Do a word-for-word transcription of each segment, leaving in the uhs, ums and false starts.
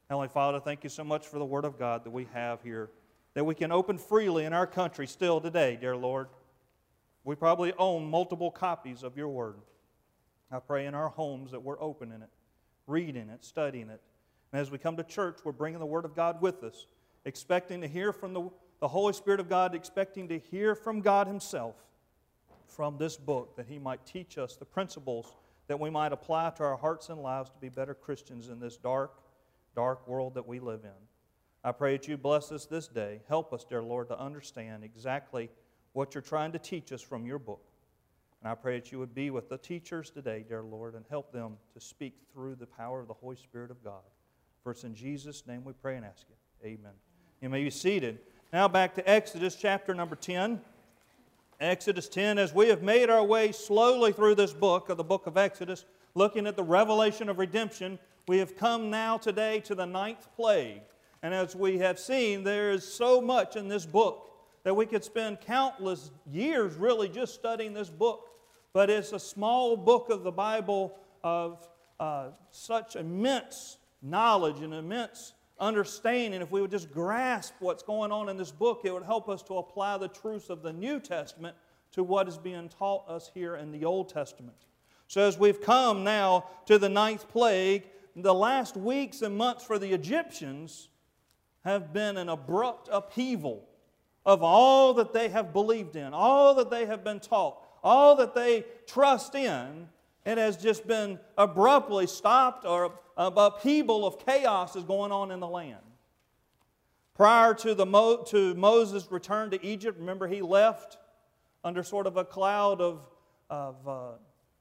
Heavenly Father, thank you so much for the Word of God that we have here, that we can open freely in our country still today, dear Lord. We probably own multiple copies of your Word. I pray in our homes that we're opening it, reading it, studying it. And as we come to church, we're bringing the Word of God with us, expecting to hear from the, the Holy Spirit of God, expecting to hear from God Himself from this book, that He might teach us the principles that we might apply to our hearts and lives to be better Christians in this dark, dark world that we live in. I pray that you bless us this day. Help us, dear Lord, to understand exactly what you're trying to teach us from your book. And I pray that you would be with the teachers today, dear Lord, and help them to speak through the power of the Holy Spirit of God. For it's in Jesus' name we pray and ask you. Amen. You may be seated. Now back to Exodus chapter number ten. Exodus ten, as we have made our way slowly through this book of the book of Exodus, looking at the revelation of redemption, we have come now today to the ninth plague. And as we have seen, there is so much in this book that we could spend countless years really just studying this book. But it's a small book of the Bible of uh, such immense knowledge and immense understanding. If we would just grasp what's going on in this book, it would help us to apply the truths of the New Testament to what is being taught us here in the Old Testament. So as we've come now to the ninth plague, the last weeks and months for the Egyptians have been an abrupt upheaval of all that they have believed in, all that they have been taught, all that they trust in. It has just been abruptly stopped, or an upheaval of chaos is going on in the land. Prior to, the Mo, to Moses' return to Egypt, remember he left under sort of a cloud of, of uh,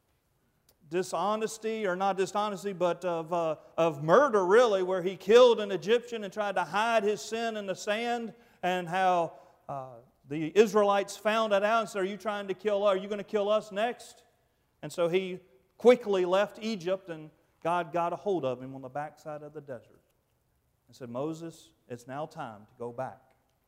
dishonesty, or not dishonesty, but of, uh, of murder really, where he killed an Egyptian and tried to hide his sin in the sand, and how uh, the Israelites found that out and said, are you trying to kill us? Are you going to kill us next? And so he quickly left Egypt, and God got a hold of him on the backside of the desert and said, Moses, it's now time to go back.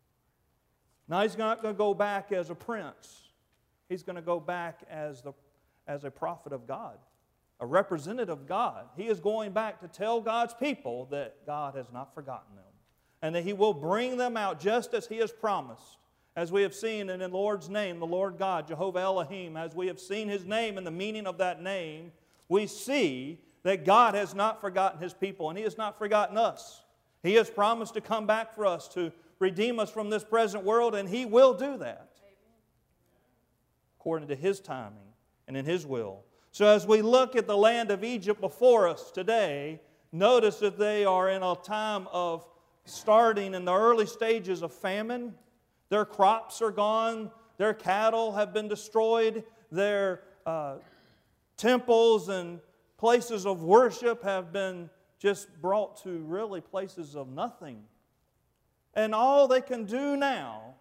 Now he's not going to go back as a prince. He's going to go back as, the, as a prophet of God, a representative of God. He is going back to tell God's people that God has not forgotten them, and that He will bring them out just as He has promised. As we have seen in the Lord's name, the Lord God, Jehovah Elohim, as we have seen His name and the meaning of that name, we see that God has not forgotten His people, and He has not forgotten us. He has promised to come back for us, to redeem us from this present world, and He will do that according to His timing and in His will. So as we look at the land of Egypt before us today, notice that they are in a time of starting in the early stages of famine. Their crops are gone. Their cattle have been destroyed. Their uh, temples and places of worship have been just brought to really places of nothing. And all they can do now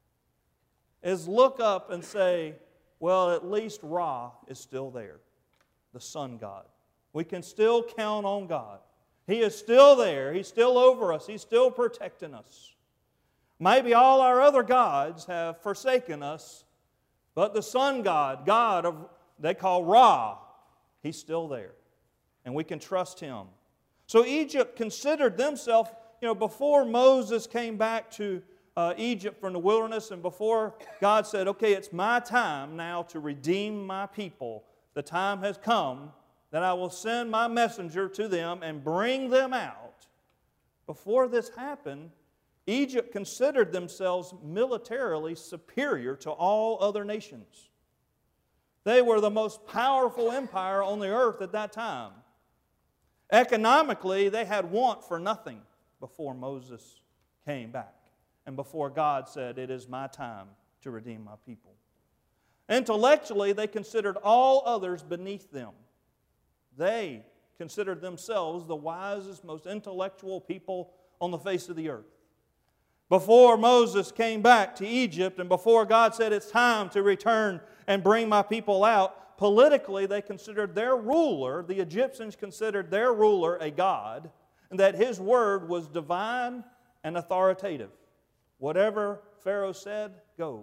is look up and say, well, at least Ra is still there, the sun god. We can still count on God. He is still there. He's still over us. He's still protecting us. Maybe all our other gods have forsaken us, but the sun god, God of they call Ra, He's still there. And we can trust Him. So Egypt considered themselves, you know, before Moses came back to uh, Egypt from the wilderness, and before God said, okay, it's my time now to redeem my people. The time has come that I will send my messenger to them and bring them out. Before this happened, Egypt considered themselves militarily superior to all other nations. They were the most powerful empire on the earth at that time. Economically, they had want for nothing before Moses came back and before God said, it is my time to redeem my people. Intellectually, they considered all others beneath them. They considered themselves the wisest, most intellectual people on the face of the earth. Before Moses came back to Egypt and before God said it's time to return and bring my people out, politically they considered their ruler, the Egyptians considered their ruler a god, and that his word was divine and authoritative. Whatever Pharaoh said goes.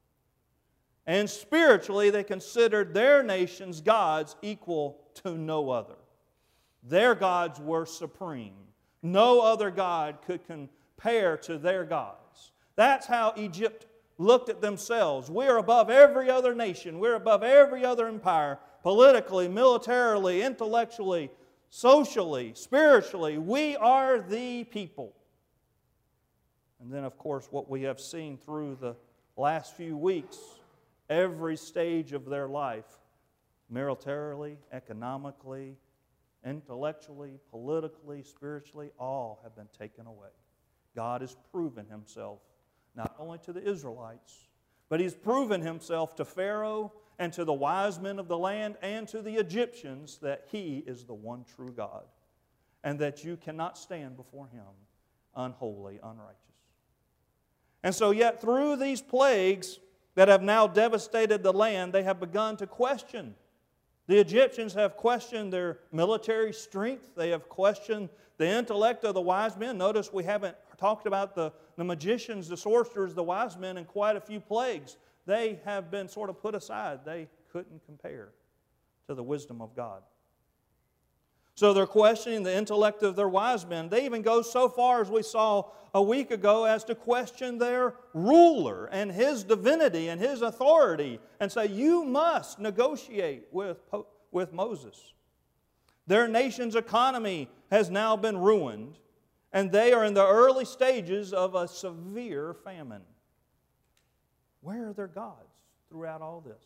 And spiritually they considered their nation's gods equal to no other. Their gods were supreme. No other god could compare to their gods. That's how Egypt looked at themselves. We're above every other nation. We're above every other empire, politically, militarily, intellectually, socially, spiritually. We are the people. And then, of course, what we have seen through the last few weeks, every stage of their life, militarily, economically, intellectually, politically, spiritually, all have been taken away. God has proven Himself not only to the Israelites, but He's proven Himself to Pharaoh and to the wise men of the land and to the Egyptians that He is the one true God and that you cannot stand before Him unholy, unrighteous. And so yet through these plagues that have now devastated the land, they have begun to question. The Egyptians have questioned their military strength. They have questioned the intellect of the wise men. Notice we haven't talked about the, the magicians, the sorcerers, the wise men in quite a few plagues. They have been sort of put aside. They couldn't compare to the wisdom of God. So they're questioning the intellect of their wise men. They even go so far, as we saw a week ago, as to question their ruler and his divinity and his authority and say, you must negotiate with, with Moses. Their nation's economy has now been ruined, and they are in the early stages of a severe famine. Where are their gods throughout all this?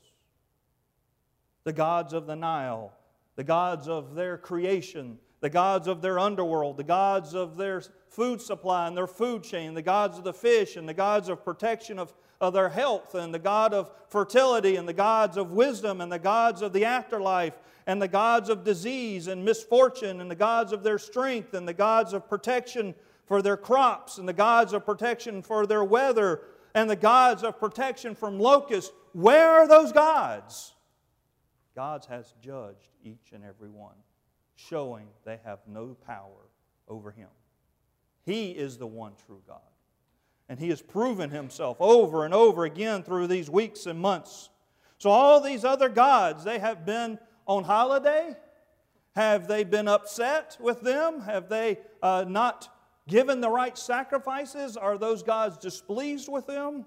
The gods of the Nile, the gods of their creation, the gods of their underworld, the gods of their food supply and their food chain, the gods of the fish and the gods of protection of, of their health, and the god of fertility and the gods of wisdom and the gods of the afterlife and the gods of disease and misfortune and the gods of their strength and the gods of protection for their crops and the gods of protection for their weather and the gods of protection from locusts. Where are those gods? God has judged each and every one, showing they have no power over Him. He is the one true God. And He has proven Himself over and over again through these weeks and months. So all these other gods, they have been on holiday? Have they been upset with them? Have they uh, not given the right sacrifices? Are those gods displeased with them?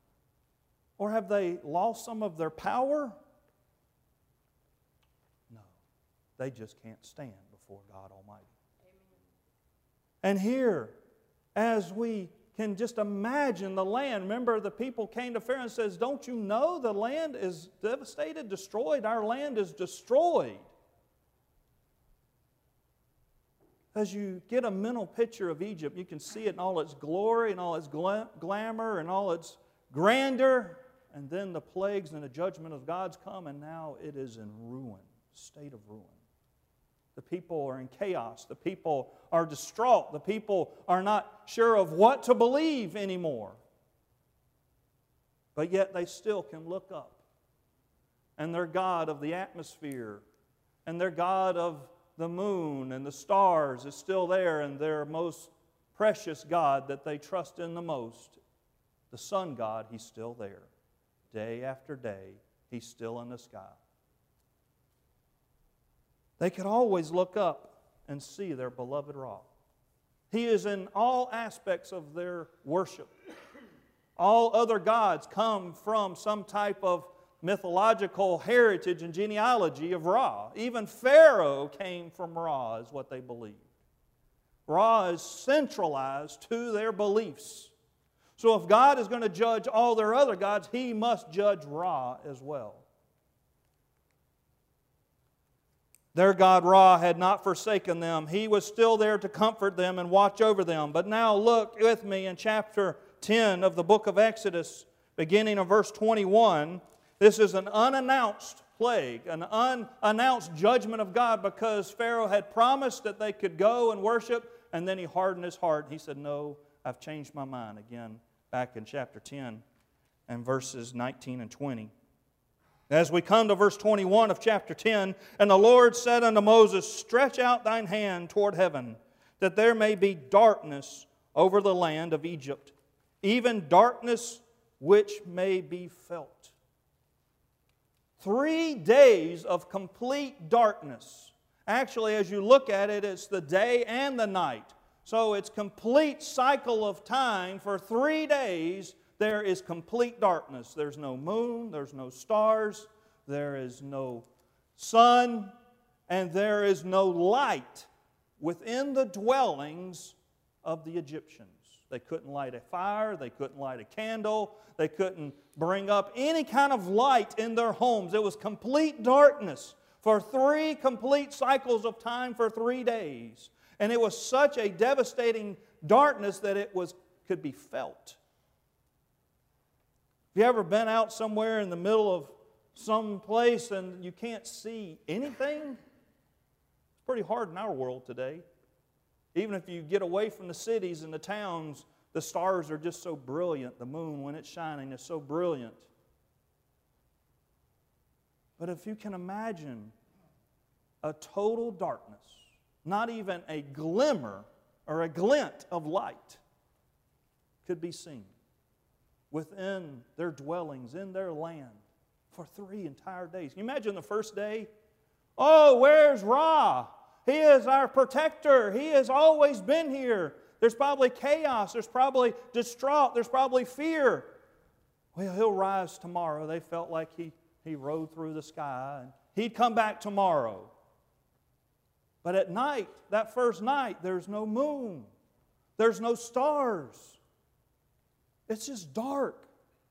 Or have they lost some of their power? They just can't stand before God Almighty. Amen. And here, as we can just imagine the land, remember the people came to Pharaoh and says, don't you know the land is devastated, destroyed? Our land is destroyed. As you get a mental picture of Egypt, you can see it in all its glory and all its gla- glamour and all its grandeur. And then the plagues and the judgment of God's come, and now it is in ruin, state of ruin. The people are in chaos. The people are distraught. The people are not sure of what to believe anymore. But yet they still can look up. And their God of the atmosphere and their God of the moon and the stars is still there, and their most precious God that they trust in the most, the sun God, He's still there. Day after day, He's still in the sky. They could always look up and see their beloved Ra. He is in all aspects of their worship. All other gods come from some type of mythological heritage and genealogy of Ra. Even Pharaoh came from Ra, is what they believed. Ra is centralized to their beliefs. So if God is going to judge all their other gods, He must judge Ra as well. Their God Ra had not forsaken them. He was still there to comfort them and watch over them. But now look with me in chapter ten of the book of Exodus, beginning of verse twenty-one. This is an unannounced plague, an unannounced judgment of God, because Pharaoh had promised that they could go and worship, and then he hardened his heart. He said, no, I've changed my mind. Again, back in chapter ten and verses nineteen and twenty. As we come to verse twenty-one of chapter ten, and the Lord said unto Moses, stretch out thine hand toward heaven, that there may be darkness over the land of Egypt, even darkness which may be felt. Three days of complete darkness. Actually, as you look at it, it's the day and the night. So it's complete cycle of time. For three days, there is complete darkness. There's no moon, there's no stars, there is no sun, and there is no light within the dwellings of the Egyptians. They couldn't light a fire, they couldn't light a candle, they couldn't bring up any kind of light in their homes. It was complete darkness for three complete cycles of time for three days. And it was such a devastating darkness that it was could be felt. Have you ever been out somewhere in the middle of some place and you can't see anything? It's pretty hard in our world today. Even if you get away from the cities and the towns, the stars are just so brilliant. The moon, when it's shining, is so brilliant. But if you can imagine a total darkness, not even a glimmer or a glint of light could be seen within their dwellings, in their land, for three entire days. Can you imagine the first day? Oh, where's Ra? He is our protector. He has always been here. There's probably chaos. There's probably distraught. There's probably fear. Well, he'll rise tomorrow. They felt like he, he rode through the sky and he'd come back tomorrow. But at night, that first night, there's no moon. There's no stars. It's just dark.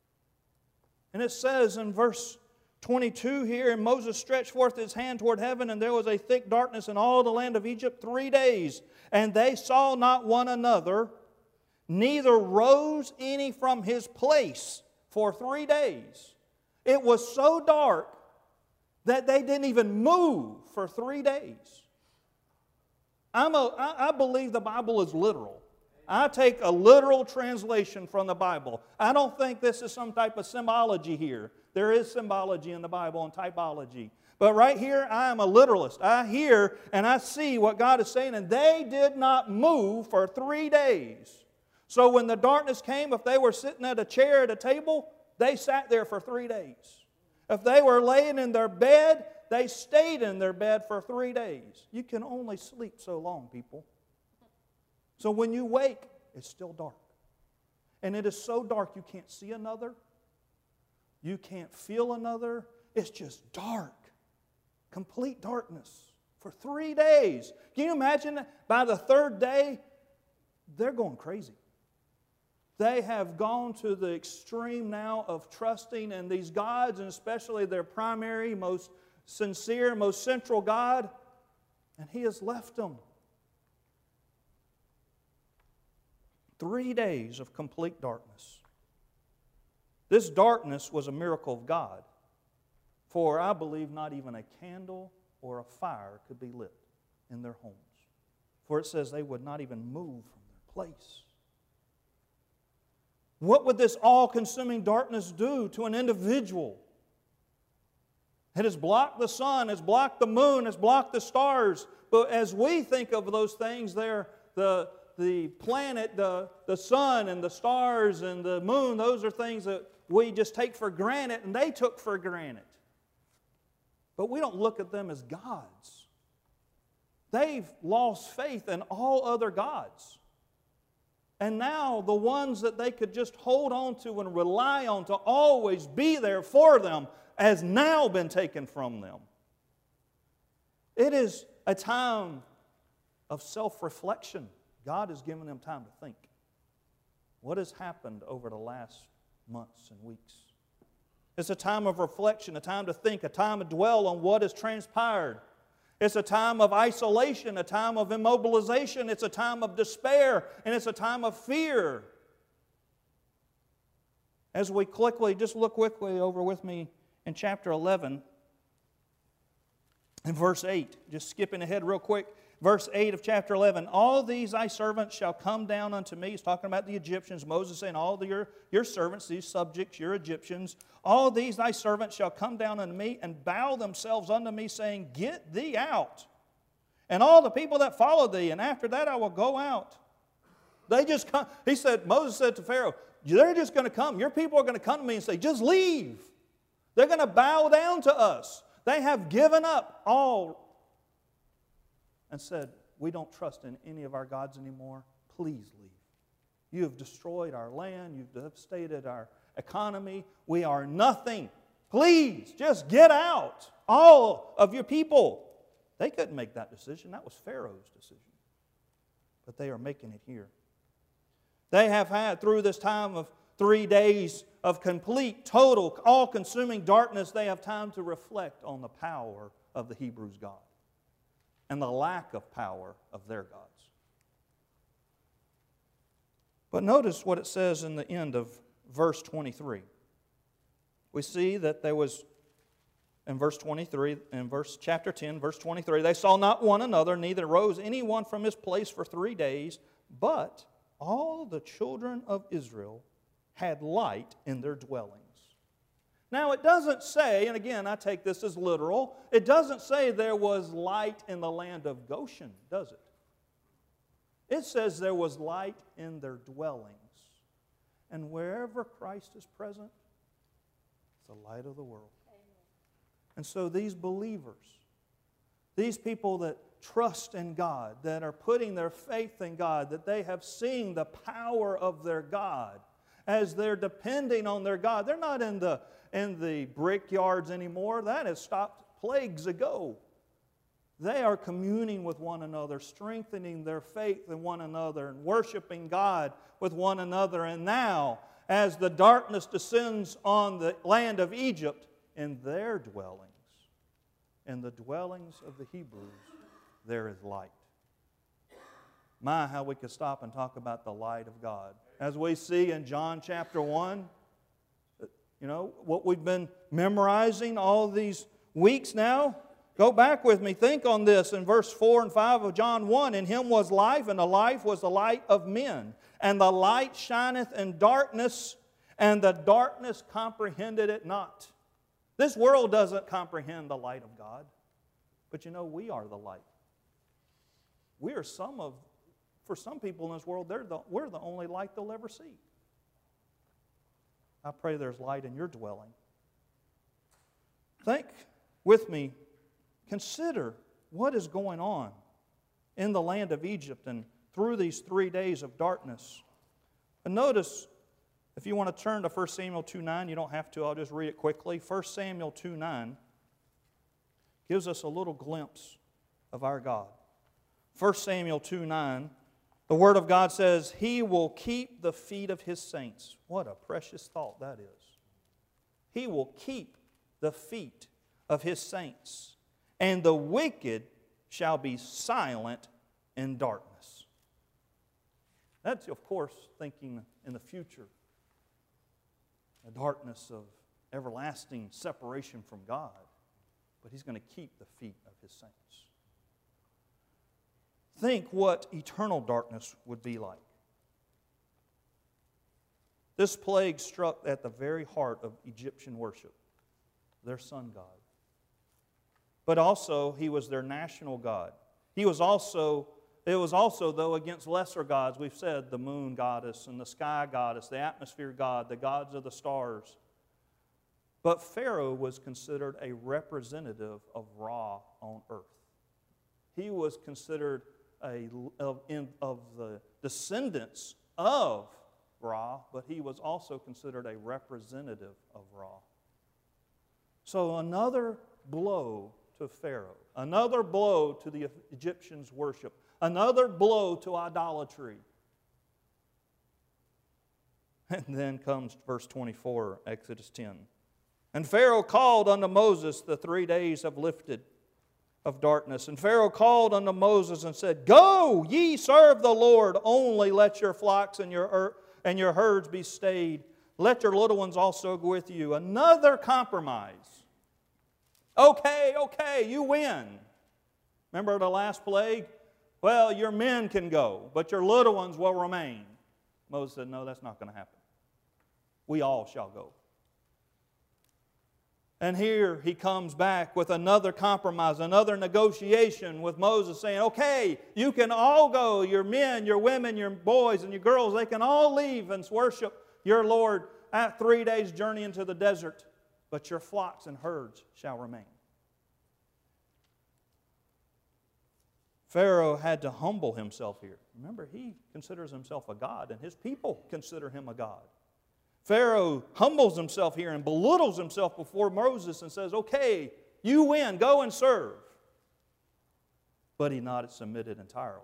And it says in verse twenty-two here, and Moses stretched forth his hand toward heaven, and there was a thick darkness in all the land of Egypt three days. And they saw not one another, neither rose any from his place for three days. It was so dark that they didn't even move for three days. I'm a, I, I believe the Bible is literal. I take a literal translation from the Bible. I don't think this is some type of symbology here. There is symbology in the Bible and typology. But right here, I am a literalist. I hear and I see what God is saying, and they did not move for three days. So when the darkness came, if they were sitting at a chair at a table, they sat there for three days. If they were laying in their bed, they stayed in their bed for three days. You can only sleep so long, people. So when you wake, it's still dark. And it is so dark you can't see another. You can't feel another. It's just dark. Complete darkness for three days. Can you imagine that? By the third day, they're going crazy. They have gone to the extreme now of trusting in these gods, and especially their primary, most sincere, most central God, and He has left them. Three days of complete darkness. This darkness was a miracle of God, for I believe not even a candle or a fire could be lit in their homes. For it says they would not even move from their place. What would this all-consuming darkness do to an individual? It has blocked the sun, it's blocked the moon, it's blocked the stars. But as we think of those things, they're the, the planet, the, the sun, and the stars, and the moon, those are things that we just take for granted, and they took for granted. But we don't look at them as gods. They've lost faith in all other gods. And now the ones that they could just hold on to and rely on to always be there for them has now been taken from them. It is a time of self-reflection. God has given them time to think. What has happened over the last months and weeks? It's a time of reflection, a time to think, a time to dwell on what has transpired. It's a time of isolation, a time of immobilization. It's a time of despair, and it's a time of fear. As we quickly, just look quickly over with me in chapter eleven and verse eight. Just skipping ahead real quick. Verse eight of chapter eleven. All these thy servants shall come down unto me. He's talking about the Egyptians. Moses saying, all the, your, your servants, these subjects, your Egyptians, all these thy servants shall come down unto me and bow themselves unto me, saying, get thee out. And all the people that follow thee, and after that I will go out. They just come. He said, Moses said to Pharaoh, they're just going to come. Your people are going to come to me and say, just leave. They're going to bow down to us. They have given up all and said, we don't trust in any of our gods anymore. Please leave. You have destroyed our land. You've devastated our economy. We are nothing. Please, just get out, all of your people. They couldn't make that decision. That was Pharaoh's decision. But they are making it here. They have had, through this time of three days of complete, total, all-consuming darkness, they have time to reflect on the power of the Hebrews' God and the lack of power of their gods. But notice what it says in the end of verse twenty-three. We see that there was, in verse twenty-three, in verse chapter ten, verse twenty-three, they saw not one another, neither rose anyone from his place for three days, but all the children of Israel had light in their dwellings. Now it doesn't say, and again I take this as literal, it doesn't say there was light in the land of Goshen, does it? It says there was light in their dwellings. And wherever Christ is present, it's the light of the world. Amen. And so these believers, these people that trust in God, that are putting their faith in God, that they have seen the power of their God, as they're depending on their God. They're not in the, in the brickyards anymore. That has stopped plagues ago. They are communing with one another, strengthening their faith in one another, and worshiping God with one another. And now, as the darkness descends on the land of Egypt, in their dwellings, in the dwellings of the Hebrews, there is light. My, how we could stop and talk about the light of God. As we see in John chapter one, you know, what we've been memorizing all these weeks now. Go back with me. Think on this in verse four and five of John one. In Him was life, and the life was the light of men. And the light shineth in darkness, and the darkness comprehended it not. This world doesn't comprehend the light of God. But you know, we are the light. We are some of, for some people in this world, they're the, we're the only light they'll ever see. I pray there's light in your dwelling. Think with me. Consider what is going on in the land of Egypt and through these three days of darkness. And notice, if you want to turn to First Samuel two nine, you don't have to, I'll just read it quickly. First Samuel two nine gives us a little glimpse of our God. First Samuel two nine, the Word of God says, He will keep the feet of His saints. What a precious thought that is. He will keep the feet of His saints. And the wicked shall be silent in darkness. That's, of course, thinking in the future. The darkness of everlasting separation from God. But He's going to keep the feet of His saints. Think what eternal darkness would be like. This plague struck at the very heart of Egyptian worship, their sun god. But also, he was their national god. He was also, it was also, though, against lesser gods. We've said the moon goddess and the sky goddess, the atmosphere god, the gods of the stars. But Pharaoh was considered a representative of Ra on earth. He was considered a, of, in, of the descendants of Ra, but he was also considered a representative of Ra. So another blow to Pharaoh, another blow to the Egyptians' worship, another blow to idolatry. And then comes verse twenty-four, Exodus ten. And Pharaoh called unto Moses the three days have lifted of darkness. And Pharaoh called unto Moses and said, Go, ye serve the Lord, only let your flocks and your, and your herds be stayed. Let your little ones also go with you. Another compromise. Okay, okay, you win. Remember the last plague? Well, your men can go, but your little ones will remain. Moses said, no, that's not going to happen. We all shall go. And here he comes back with another compromise, another negotiation with Moses saying, okay, you can all go, your men, your women, your boys, and your girls, they can all leave and worship your Lord at three days' journey into the desert, but your flocks and herds shall remain. Pharaoh had to humble himself here. Remember, he considers himself a god, and his people consider him a god. Pharaoh humbles himself here and belittles himself before Moses and says, okay, you win, go and serve. But he not submitted entirely.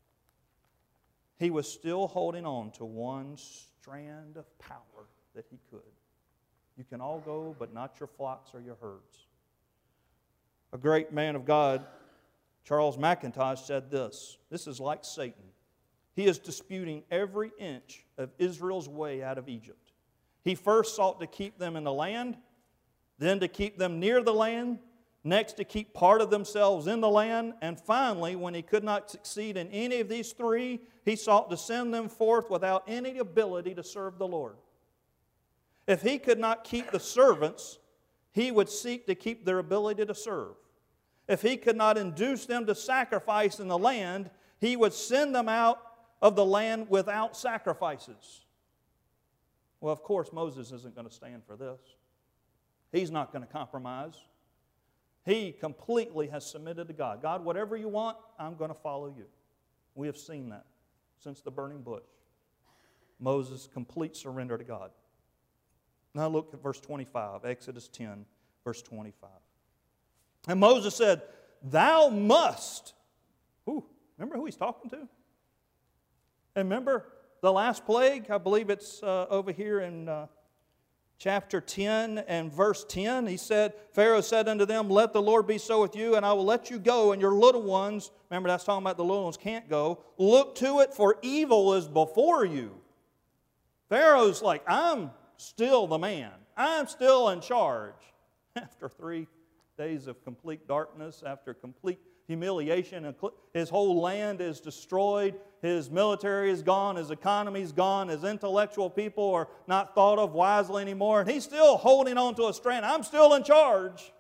He was still holding on to one strand of power that he could. You can all go, but not your flocks or your herds. A great man of God, Charles McIntosh, said this. This is like Satan. He is disputing every inch of Israel's way out of Egypt. He first sought to keep them in the land, then to keep them near the land, next to keep part of themselves in the land, and finally, when he could not succeed in any of these three, he sought to send them forth without any ability to serve the Lord. If he could not keep the servants, he would seek to keep their ability to serve. If he could not induce them to sacrifice in the land, he would send them out of the land without sacrifices. Well, of course, Moses isn't going to stand for this. He's not going to compromise. He completely has submitted to God. God, whatever you want, I'm going to follow you. We have seen that since the burning bush. Moses' complete surrender to God. Now look at verse twenty-five, Exodus ten, verse twenty-five. And Moses said, thou must. Ooh, remember who he's talking to? And remember the last plague? I believe it's uh, over here in uh, chapter ten and verse ten. He said, Pharaoh said unto them, let the Lord be so with you, and I will let you go, and your little ones, remember that's talking about the little ones can't go, look to it, for evil is before you. Pharaoh's like, I'm still the man. I'm still in charge. After three days of complete darkness, after complete humiliation, and his whole land is destroyed, his military is gone, his economy is gone, his intellectual people are not thought of wisely anymore, and he's still holding on to a strand. I'm still in charge.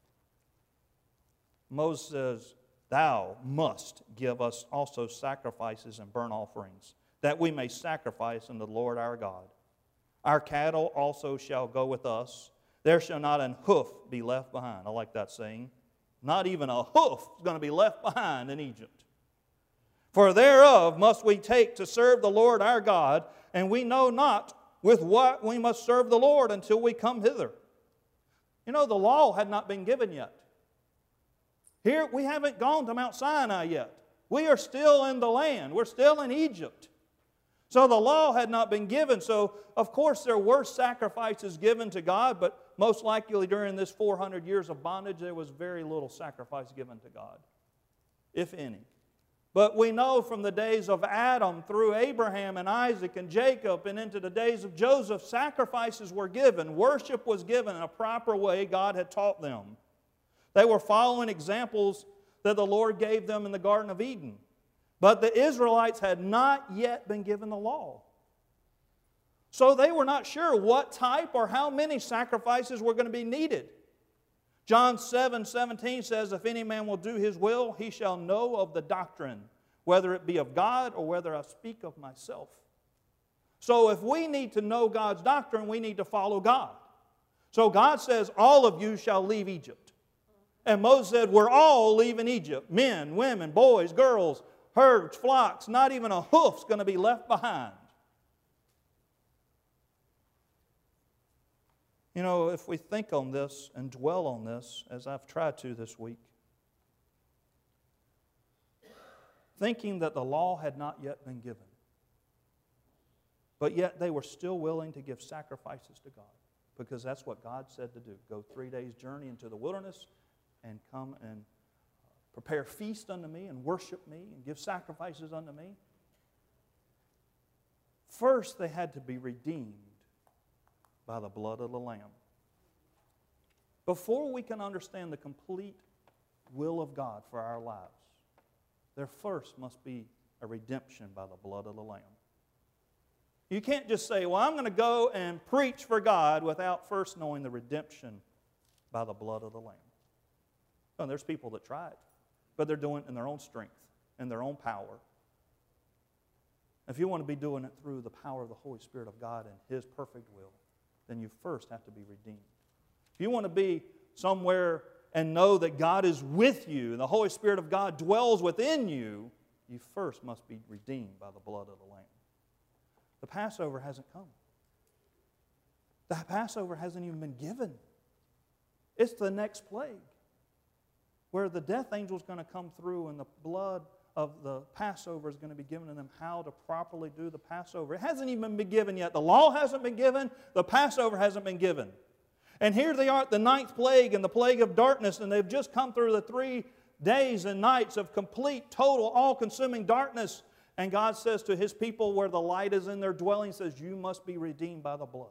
Moses says, thou must give us also sacrifices and burnt offerings, that we may sacrifice unto the Lord our God. Our cattle also shall go with us. There shall not an hoof be left behind. I like that saying. Not even a hoof is going to be left behind in Egypt. For thereof must we take to serve the Lord our God, and we know not with what we must serve the Lord until we come hither. You know, the law had not been given yet. Here, we haven't gone to Mount Sinai yet. We are still in the land. We're still in Egypt. So the law had not been given. So, of course, there were sacrifices given to God, but most likely during this four hundred years of bondage, there was very little sacrifice given to God, if any. But we know from the days of Adam through Abraham and Isaac and Jacob and into the days of Joseph, sacrifices were given. Worship was given in a proper way God had taught them. They were following examples that the Lord gave them in the Garden of Eden. But the Israelites had not yet been given the law. So they were not sure what type or how many sacrifices were going to be needed. John seven seventeen says, if any man will do his will, he shall know of the doctrine, whether it be of God or whether I speak of myself. So if we need to know God's doctrine, we need to follow God. So God says, all of you shall leave Egypt. And Moses said, we're all leaving Egypt. Men, women, boys, girls, herds, flocks, not even a hoof's going to be left behind. You know, if we think on this and dwell on this, as I've tried to this week, thinking that the law had not yet been given, but yet they were still willing to give sacrifices to God, because that's what God said to do. Go three days' journey into the wilderness and come and prepare feast unto me and worship me and give sacrifices unto me. First, they had to be redeemed by the blood of the Lamb. Before we can understand the complete will of God for our lives, there first must be a redemption by the blood of the Lamb. You can't just say, well, I'm going to go and preach for God without first knowing the redemption by the blood of the Lamb. And there's people that try it, but they're doing it in their own strength, in their own power. If you want to be doing it through the power of the Holy Spirit of God and His perfect will, then you first have to be redeemed. If you want to be somewhere and know that God is with you and the Holy Spirit of God dwells within you, you first must be redeemed by the blood of the Lamb. The Passover hasn't come. The Passover hasn't even been given. It's the next plague, where the death angel is going to come through and the blood of the Passover is going to be given to them how to properly do the Passover. It hasn't even been given yet. The law hasn't been given. The Passover hasn't been given. And here they are at the ninth plague and the plague of darkness, and they've just come through the three days and nights of complete, total, all-consuming darkness. And God says to His people where the light is in their dwelling, He says, you must be redeemed by the blood.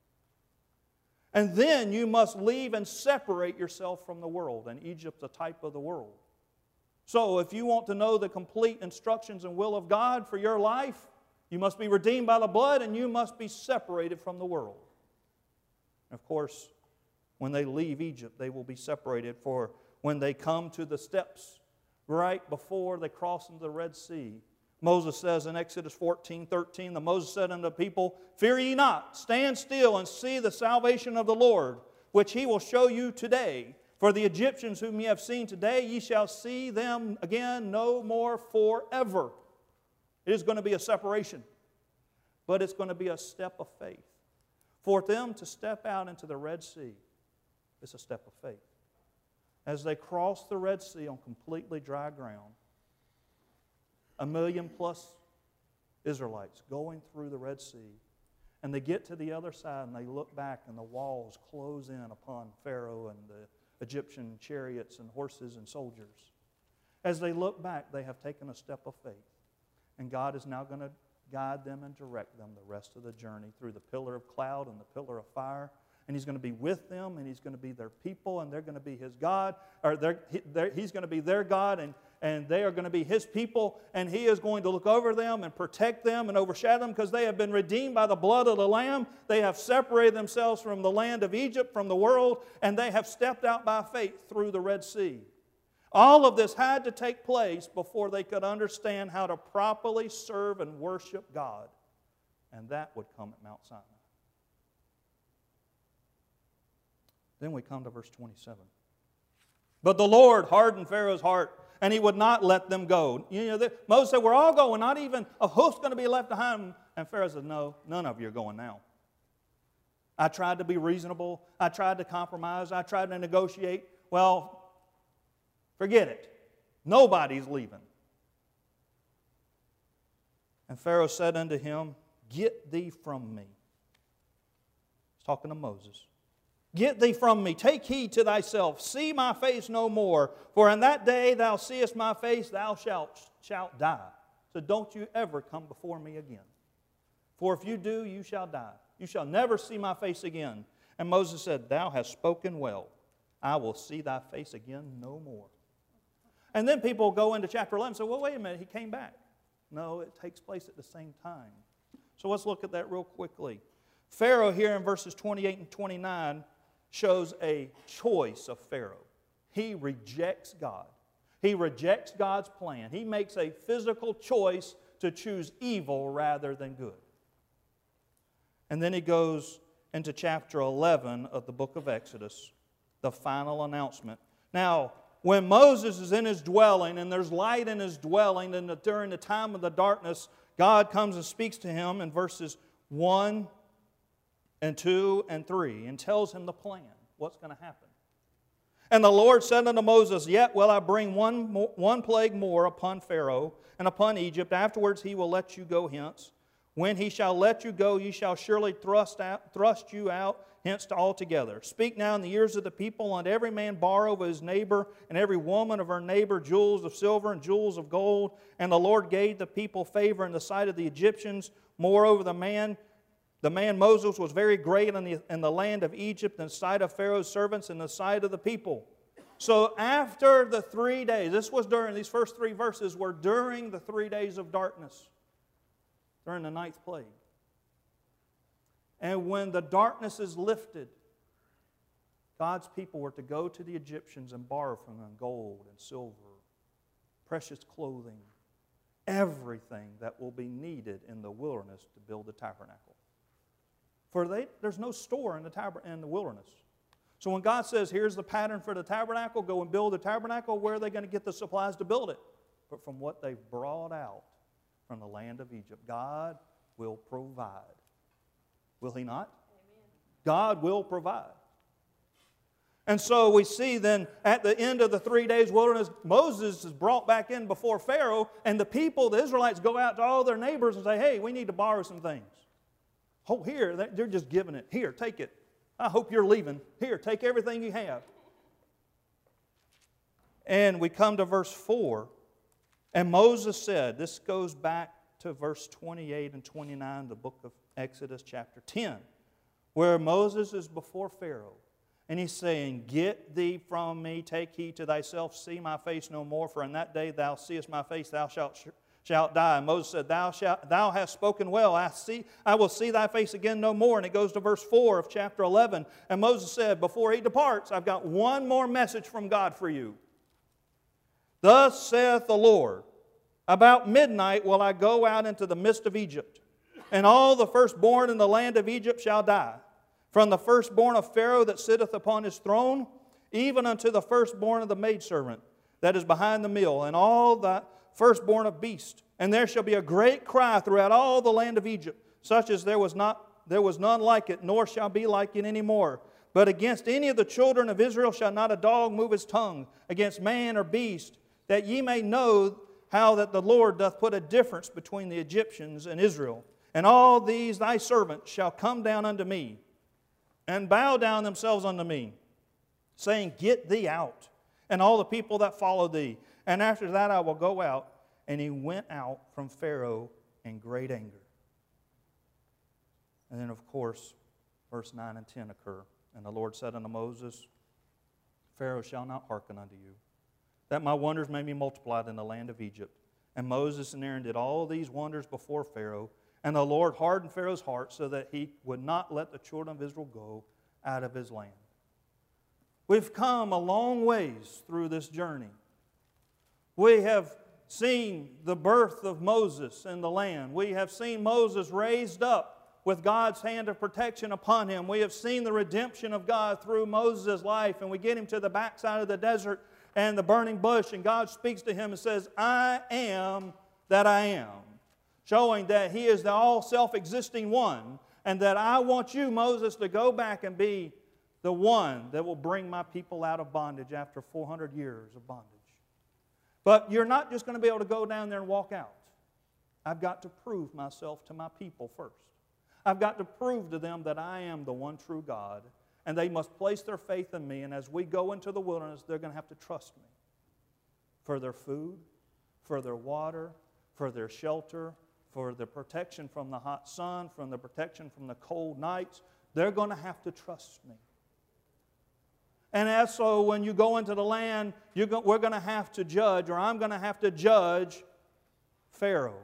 And then you must leave and separate yourself from the world. And Egypt's a type of the world. So if you want to know the complete instructions and will of God for your life, you must be redeemed by the blood and you must be separated from the world. And of course, when they leave Egypt, they will be separated. For when they come to the steps right before they cross into the Red Sea, Moses says in Exodus fourteen thirteen, that Moses said unto the people, fear ye not, stand still and see the salvation of the Lord, which He will show you today. For the Egyptians whom ye have seen today, ye shall see them again no more forever. It is going to be a separation, but it's going to be a step of faith. For them to step out into the Red Sea is a step of faith. As they cross the Red Sea on completely dry ground, a million plus Israelites going through the Red Sea, and they get to the other side and they look back and the walls close in upon Pharaoh and the Egyptian chariots and horses and soldiers. As they look back, they have taken a step of faith. And God is now going to guide them and direct them the rest of the journey through the pillar of cloud and the pillar of fire. And He's going to be with them, and He's going to be their people, and they're going to be His God, or they're, they're, He's going to be their God, and, and they are going to be His people, and He is going to look over them and protect them and overshadow them because they have been redeemed by the blood of the Lamb. They have separated themselves from the land of Egypt, from the world, and they have stepped out by faith through the Red Sea. All of this had to take place before they could understand how to properly serve and worship God, and that would come at Mount Sinai. Then we come to verse twenty-seven. But the Lord hardened Pharaoh's heart, and he would not let them go. You know, the, Moses said, we're all going, not even a hoof's going to be left behind. And Pharaoh said, no, none of you are going now. I tried to be reasonable. I tried to compromise. I tried to negotiate. Well, forget it. Nobody's leaving. And Pharaoh said unto him, get thee from me. He's talking to Moses. Get thee from me, take heed to thyself, see my face no more, for in that day thou seest my face, thou shalt, shalt die. So don't you ever come before me again. For if you do, you shall die. You shall never see my face again. And Moses said, thou hast spoken well. I will see thy face again no more. And then people go into chapter eleven and say, well, wait a minute, he came back. No, it takes place at the same time. So let's look at that real quickly. Pharaoh here in verses twenty-eight and twenty-nine shows a choice of Pharaoh. He rejects God. He rejects God's plan. He makes a physical choice to choose evil rather than good. And then he goes into chapter eleven of the book of Exodus, the final announcement. Now, when Moses is in his dwelling and there's light in his dwelling, and during the time of the darkness, God comes and speaks to him in verses one and two and three, and tells him the plan, what's going to happen. And the Lord said unto Moses, yet will I bring one, more, one plague more upon Pharaoh and upon Egypt. Afterwards he will let you go hence. When he shall let you go, ye shall surely thrust, out, thrust you out hence altogether. Speak now in the ears of the people, and every man borrow of his neighbor, and every woman of her neighbor jewels of silver and jewels of gold. And the Lord gave the people favor in the sight of the Egyptians. Moreover, the man The man Moses was very great in the, in the land of Egypt, in the sight of Pharaoh's servants, and in the sight of the people. So after the three days, this was during, these first three verses were during the three days of darkness, during the ninth plague. And when the darkness is lifted, God's people were to go to the Egyptians and borrow from them gold and silver, precious clothing, everything that will be needed in the wilderness to build the tabernacle. For they, there's no store in the, tab- in the wilderness. So when God says, here's the pattern for the tabernacle, go and build the tabernacle, where are they going to get the supplies to build it? But from what they've brought out from the land of Egypt. God will provide. Will He not? Amen. God will provide. And so we see then at the end of the three days wilderness, Moses is brought back in before Pharaoh, and the people, the Israelites, go out to all their neighbors and say, hey, we need to borrow some things. Oh, here, they're just giving it. Here, take it. I hope you're leaving. Here, take everything you have. And we come to verse four. And Moses said, this goes back to verse twenty-eight and twenty-nine, the book of Exodus chapter ten, where Moses is before Pharaoh. And he's saying, get thee from me, take heed to thyself, see my face no more, for in that day thou seest my face, thou shalt shalt die. And Moses said, Thou shalt, thou hast spoken well. I see, I will see thy face again no more. And it goes to verse four of chapter eleven. And Moses said, before he departs, I've got one more message from God for you. Thus saith the Lord, about midnight will I go out into the midst of Egypt, and all the firstborn in the land of Egypt shall die, from the firstborn of Pharaoh that sitteth upon his throne, even unto the firstborn of the maidservant that is behind the mill, and all the firstborn of beast. And there shall be a great cry throughout all the land of Egypt, such as there was not there was none like it, nor shall be like it any more. But against any of the children of Israel shall not a dog move his tongue, against man or beast, that ye may know how that the Lord doth put a difference between the Egyptians and Israel. And all these thy servants shall come down unto me, and bow down themselves unto me, saying, Get thee out, and all the people that follow thee. And after that I will go out. And he went out from Pharaoh in great anger. And then, of course, verse nine and ten occur. And the Lord said unto Moses, Pharaoh shall not hearken unto you, that my wonders may be multiplied in the land of Egypt. And Moses and Aaron did all these wonders before Pharaoh. And the Lord hardened Pharaoh's heart so that he would not let the children of Israel go out of his land. We've come a long ways through this journey. We have seen the birth of Moses in the land. We have seen Moses raised up with God's hand of protection upon him. We have seen the redemption of God through Moses' life, and we get him to the backside of the desert and the burning bush, and God speaks to him and says, I am that I am, showing that He is the all self-existing one, and that I want you, Moses, to go back and be the one that will bring my people out of bondage after four hundred years of bondage. But you're not just going to be able to go down there and walk out. I've got to prove myself to my people first. I've got to prove to them that I am the one true God, and they must place their faith in me. And as we go into the wilderness, they're going to have to trust me for their food, for their water, for their shelter, for the protection from the hot sun, from the protection from the cold nights. They're going to have to trust me. And as so when you go into the land, you're go, we're going to have to judge, or I'm going to have to judge Pharaoh.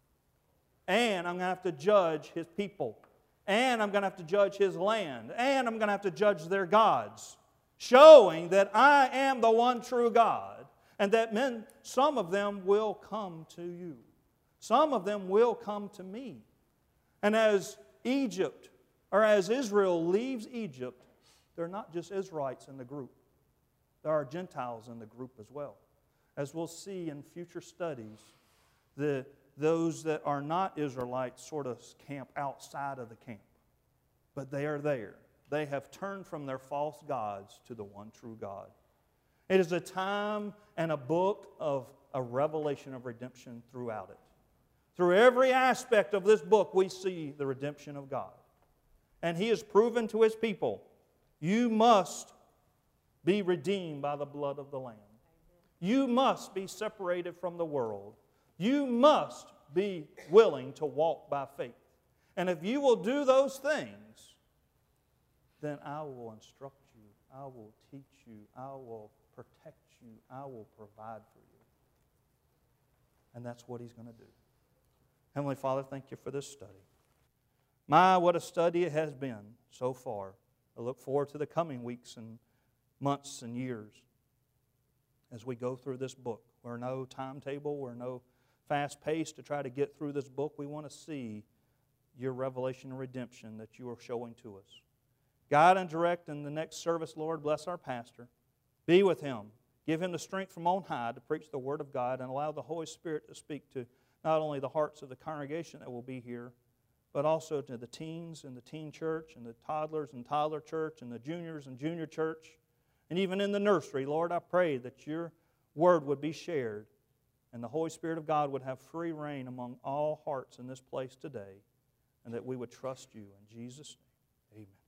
And I'm going to have to judge his people. And I'm going to have to judge his land. And I'm going to have to judge their gods. Showing that I am the one true God. And that men, some of them will come to you. Some of them will come to me. And as Egypt, or as Israel leaves Egypt, they're not just Israelites in the group. There are Gentiles in the group as well. As we'll see in future studies, the, those that are not Israelites sort of camp outside of the camp. But they are there. They have turned from their false gods to the one true God. It is a time and a book of a revelation of redemption throughout it. Through every aspect of this book, we see the redemption of God. And He has proven to His people, you must be redeemed by the blood of the Lamb. You must be separated from the world. You must be willing to walk by faith. And if you will do those things, then I will instruct you. I will teach you. I will protect you. I will provide for you. And that's what He's going to do. Heavenly Father, thank You for this study. My, what a study it has been so far. I look forward to the coming weeks and months and years as we go through this book. We're no timetable. We're no fast pace to try to get through this book. We want to see Your revelation and redemption that You are showing to us. Guide and direct in the next service, Lord. Bless our pastor. Be with him. Give him the strength from on high to preach the Word of God, and allow the Holy Spirit to speak to not only the hearts of the congregation that will be here, but also to the teens and the teen church and the toddlers and toddler church and the juniors and junior church, and even in the nursery. Lord, I pray that your Word would be shared and the Holy Spirit of God would have free reign among all hearts in this place today, and that we would trust you. In Jesus' name, amen.